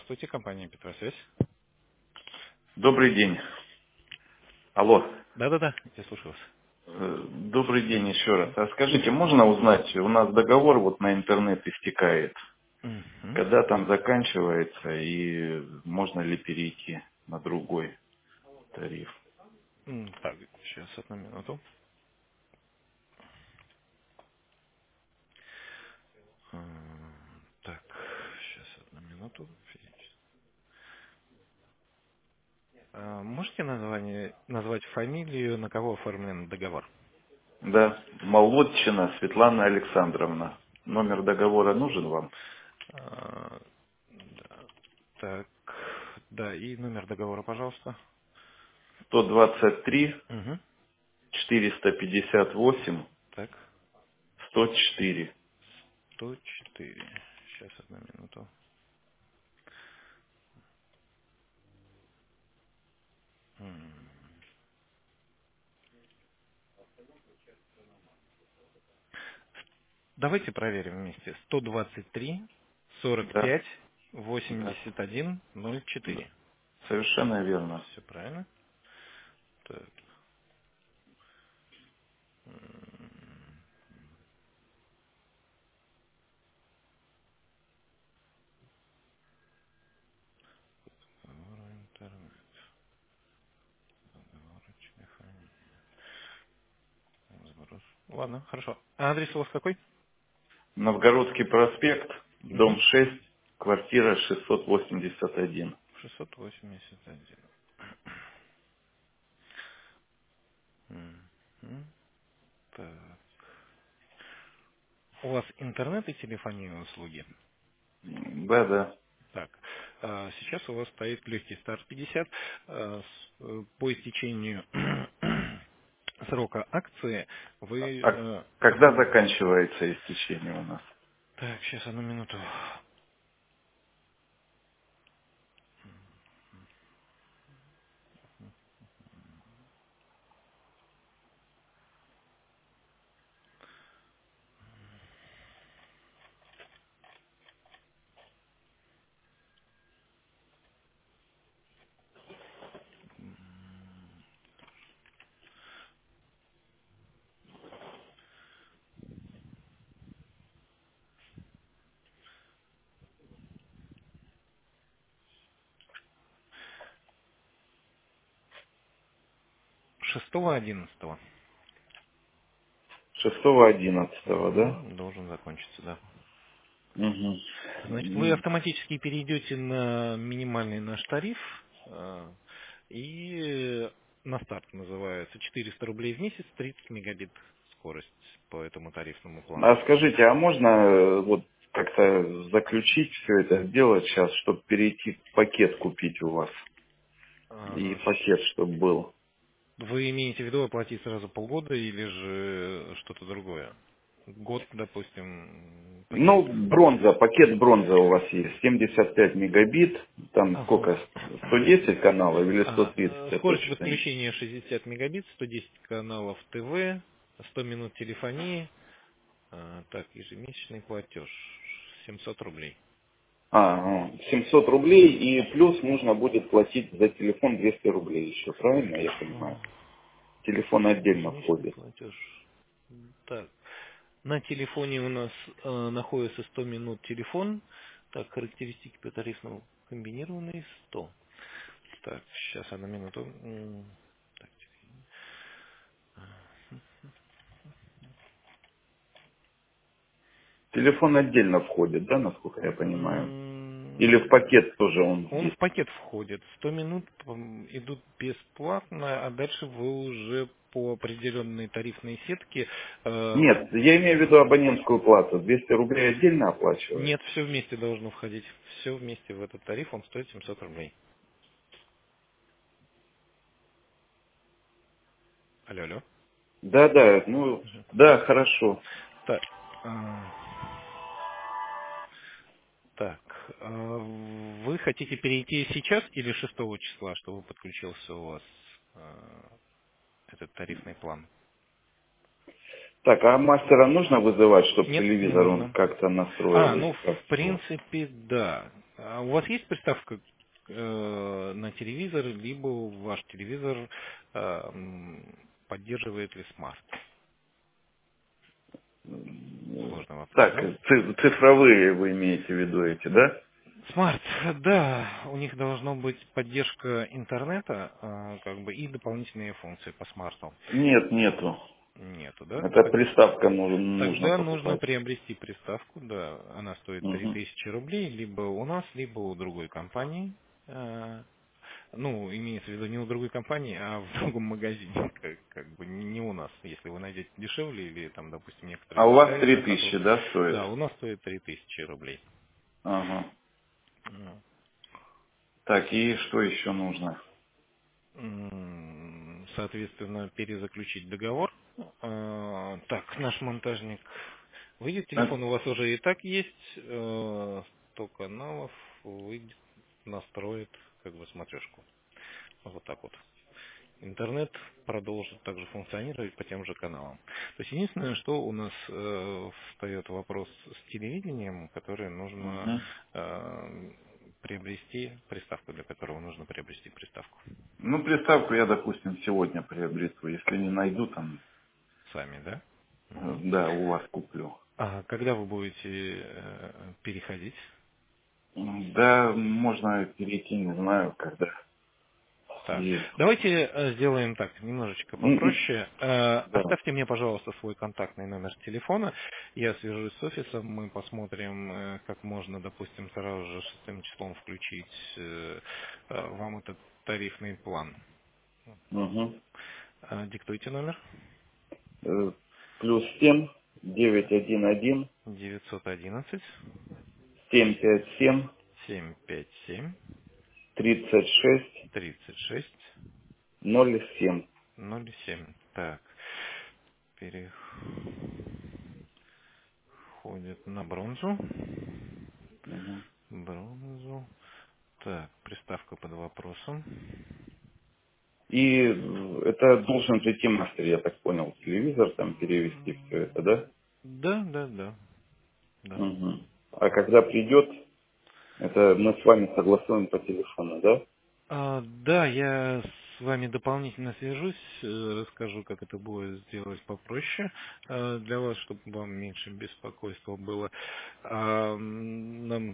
Здравствуйте, компания Петросвязь. Добрый день. Алло. Да-да-да, я слушаю вас. Добрый день еще раз. А скажите, можно узнать, у нас договор вот на интернет истекает. Мгм. Когда там заканчивается и можно ли перейти на другой тариф? Так, сейчас одну минуту. Так, сейчас одну минуту. Можете назвать фамилию, на кого оформлен договор? Да, Молодчина Светлана Александровна. Номер договора нужен вам? Да. Так, да, и номер договора, пожалуйста. 123 Угу. 458 Так, 104. 104. Сейчас одну минуту. М. Давайте проверим вместе. 123 Да, 45 да, 81 да. 04. Совершенно верно. Все правильно? Так. Договор интернет. Договорочная фамилия. Сброс. Ладно, хорошо. А адрес у вас какой? Новгородский проспект, Угу. дом 6, квартира 681. 681. Мгм. Так. У вас интернет и телефонные услуги? Да, да. Так, сейчас у вас стоит легкий старт 50. По истечению срока акции вы А когда автоматически... заканчивается истечение у нас? Так, сейчас одну минуту. 6.11. 6-11, да? Должен закончиться, да. Угу. Значит, вы автоматически перейдете на минимальный наш тариф, и на старт называется 400 рублей в месяц, 30 мегабит скорость по этому тарифному плану. А скажите, а можно вот как-то заключить все это дело сейчас, чтобы перейти пакет купить у вас? И пакет, чтобы был. Вы имеете в виду оплатить сразу полгода или же что-то другое? Год, допустим, пакет. Ну, бронза, пакет бронза у вас есть, 75 мегабит, там Ага. сколько, 110 каналов или 130, я Скорость точно не... подключения 60 мегабит, 110 каналов ТВ, 100 минут телефонии. Так, ежемесячный платеж 700 рублей. 700 рублей и плюс нужно будет платить за телефон 200 рублей еще, правильно я понимаю? Телефон отдельно Ежемесячный входит. платеж. Так, на телефоне у нас находится 100 минут телефон. Так, характеристики по тарифному комбинированные 100. Так, сейчас одну минуту. Так, Телефон отдельно входит, да, насколько я понимаю? Или в м, пакет тоже он Он в есть? пакет входит. 100 минут идут бесплатно, а дальше вы уже по определенной тарифной сетке. Нет, я имею в виду абонентскую плату. 200 рублей отдельно оплачивается. Нет, все вместе должно входить. Все вместе в этот тариф, он стоит 700 рублей. Алло, алло. Да, да, ну, да, хорошо. Так, а, так, вы хотите перейти сейчас или 6 числа, чтобы подключился у вас этот тарифный план? Так, а мастера нужно вызывать, чтобы Нет, не телевизор он нужно. как-то настроил Ну, или в как его? принципе, да. А у вас есть приставка на телевизор, либо ваш телевизор поддерживает ли смарт? Сложный вопрос, Так, да? цифровые вы имеете в виду эти, да? Смарт, да, у них должна быть поддержка интернета, как бы и дополнительные функции по смарту. Нет, нету. Нету, да? Это приставка нужно Тогда нужно покупать. приобрести приставку, да, она стоит Угу. 3000 рублей, либо у нас, либо у другой компании. Ну, имеется в виду не у другой компании, а в другом магазине, как бы не у нас. Если вы найдете дешевле или там, допустим, некоторые А у вас доставят на хату, 3000, да, стоит? да, у нас стоит 3000 рублей. Ага. Ну, Так, и что еще нужно? Соответственно, перезаключить договор. Так, наш монтажник выйдет, Э, телефон у вас уже и так есть, 100 каналов, выйдет, настроит как бы смотрешку. Вот так вот. Интернет продолжит также функционировать по тем же каналам. То есть единственное, что у нас встает вопрос с телевидением, который нужно Мгм. приобрести приставку, для которого нужно приобрести приставку. Ну, приставку я, допустим, сегодня приобрету. Если не найду, там, Сами, да? Мгм. да, у вас куплю. А когда вы будете переходить? Да, можно перейти, не знаю, когда. Так, И, давайте сделаем так, немножечко м, попроще. да. Оставьте мне, пожалуйста, свой контактный номер телефона. Я свяжусь с офисом, мы посмотрим, как можно, допустим, сразу же шестым числом включить вам этот тарифный план. Угу. Диктуйте номер. Плюс 7, 911, 911 757, 757 36, 36 07. 07. Так, переходит на бронзу. Мгм. Бронзу. Так, приставка под вопросом. И это должен прийти мастер, я так понял, телевизор, там перевести все это, да? Да, да, да, да. Мгм. А когда придет, это мы с вами согласуем по телефону, да? Да, я с вами дополнительно свяжусь, расскажу, как это будет сделать попроще для вас, чтобы вам меньше беспокойства было. Нам,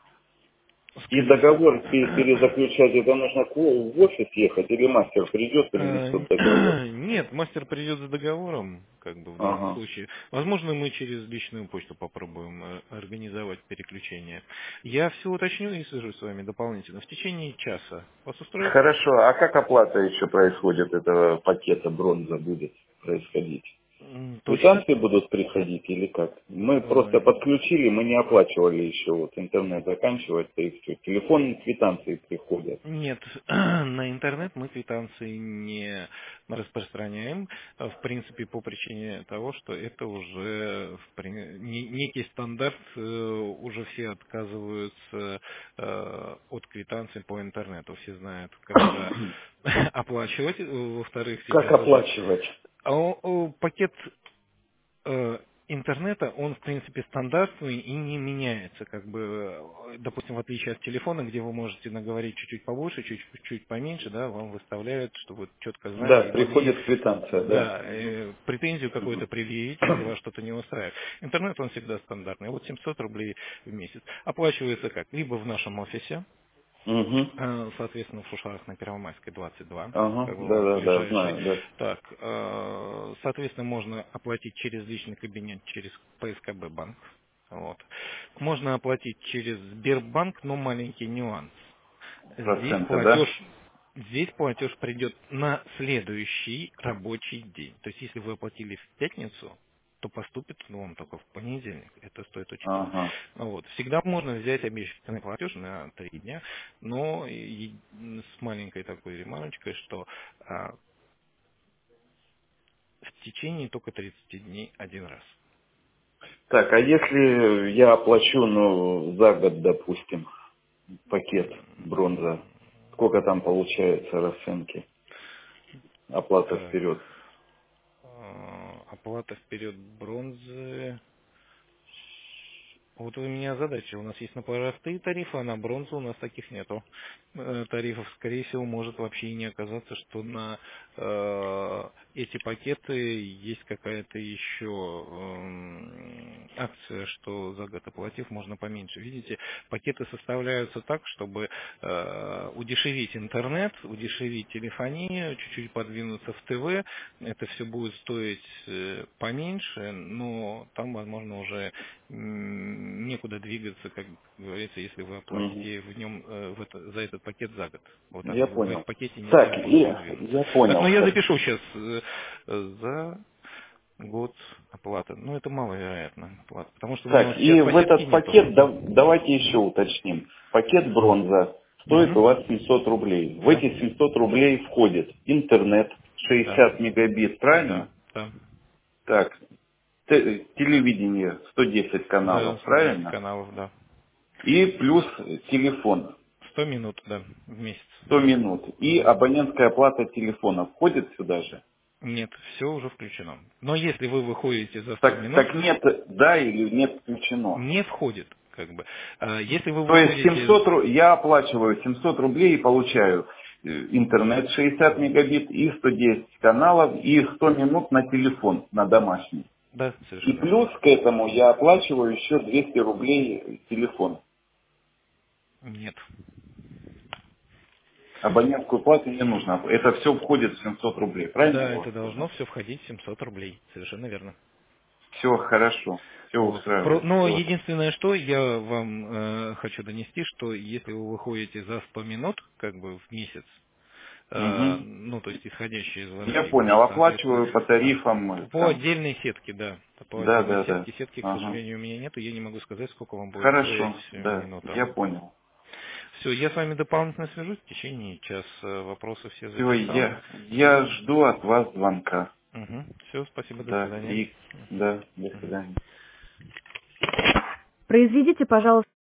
И скорее всего, договор перезаключать, это нужно в офис ехать, или мастер придет, принесет договор? Нет, мастер придет за договором, как бы в данном Ага. случае. Возможно, мы через личную почту попробуем организовать переключение. Я все уточню и свяжусь с вами дополнительно. В течение часа. Вас устроит? Хорошо, а как оплата еще происходит этого пакета бронза будет происходить? Точно. Квитанции будут приходить или как? Мы просто э, подключили, мы не оплачивали еще, вот интернет заканчивается и все. Телефонные квитанции приходят. Нет, на интернет мы квитанции не распространяем, в принципе, по причине того, что это уже некий стандарт, уже все отказываются от квитанций по интернету, все знают, когда оплачивать, во-вторых, Как сейчас уже оплачивать? пакет интернета, он, в принципе, стандартный и не меняется. Как бы, допустим, в отличие от телефона, где вы можете наговорить чуть-чуть побольше, чуть-чуть поменьше, да, вам выставляют, чтобы вы четко знали Да, и могли, приходит квитанция, да. да, претензию какую-то предъявить, если вас что-то не устраивает. Интернет, он всегда стандартный. Вот 700 рублей в месяц. Оплачивается как? Либо в нашем офисе, Угу. соответственно, в Шушарах на Первомайской 22, Ага, как бы да, вам да, да, ближайший. знаю, да. Так, соответственно, можно оплатить через личный кабинет, через ПСКБ банк. Вот. Можно оплатить через Сбербанк, но маленький нюанс. Здесь Проценты, платеж, да? здесь платеж придет на следующий рабочий день. То есть, если вы оплатили в пятницу, то поступит он вам только в понедельник. Это стоит учитывать. Ага. Вот. Всегда можно взять обещанный платеж на 3 дня, но с маленькой такой ремарочкой, что в течение только 30 дней один раз. Так, а если я оплачу, ну, за год, допустим, пакет бронза, сколько там получается расценки? Оплата Так, вперед. оплата вперед бронзы. Вот вы меня озадачили. У нас есть на простые тарифы, а на бронзу у нас таких нету тарифов. Скорее всего, может вообще и не оказаться, что на эти пакеты есть какая-то еще акция, что за год оплатив можно поменьше. Видите, пакеты составляются так, чтобы удешевить интернет, удешевить телефонию, чуть-чуть подвинуться в ТВ. Это все будет стоить поменьше, но там, возможно, уже некуда двигаться, как говорится, если вы Мгм. оплатите в нем за этот пакет за год. Вот так Я в их понял. пакете нет Так, больше двинуться. я Так, понял. ну я запишу сейчас за год оплата. Ну это маловероятно оплата, потому что у меня Так, вот сейчас и в посетки этот нету. пакет давайте еще уточним. Пакет бронза стоит у Мгм. вас 700 рублей. В Да, эти 700 рублей входит интернет да, 60 мегабит, правильно? да, да. Так, телевидение 110 Да, каналов, 110 правильно? каналов, да. И плюс телефон 100 минут, да, в месяц. 100 минут. И Мгм. абонентская плата телефона входит сюда же? Нет, все уже включено. Но если вы выходите за 100 минут, Так нет, да или нет включено? не входит, как бы. Если вы То есть выходите, я оплачиваю 700 рублей и получаю интернет 60 мегабит и 110 каналов и 100 минут на телефон, на домашний. да, И совершенно плюс верно. к этому я оплачиваю еще 200 рублей телефон. Нет. Абонентскую плату не нужно. Это все входит в 700 рублей. Правильно Да, я это вас должно понял? все входить в 700 рублей. Совершенно верно. Все хорошо. Все Вот. устраивает. Но Вот. единственное, что я вам хочу донести, что если вы выходите за 100 минут, как бы в месяц, Мгм. ну, то есть исходящие Я звонки, понял. соответственно, Оплачиваю по тарифам по там. отдельной сетке, да, по Да, отдельной да, да. сетке, сетки, к Ага. сожалению, у меня нету, я не могу сказать, сколько вам будет стоить Хорошо. Да, минута. я понял. Все, я с вами дополнительно свяжусь в течение часа, вопросы все Все, записал. я жду от вас звонка. Угу. Все, спасибо, до Да, свидания. да, до Мгм. свидания. Произведите, пожалуйста,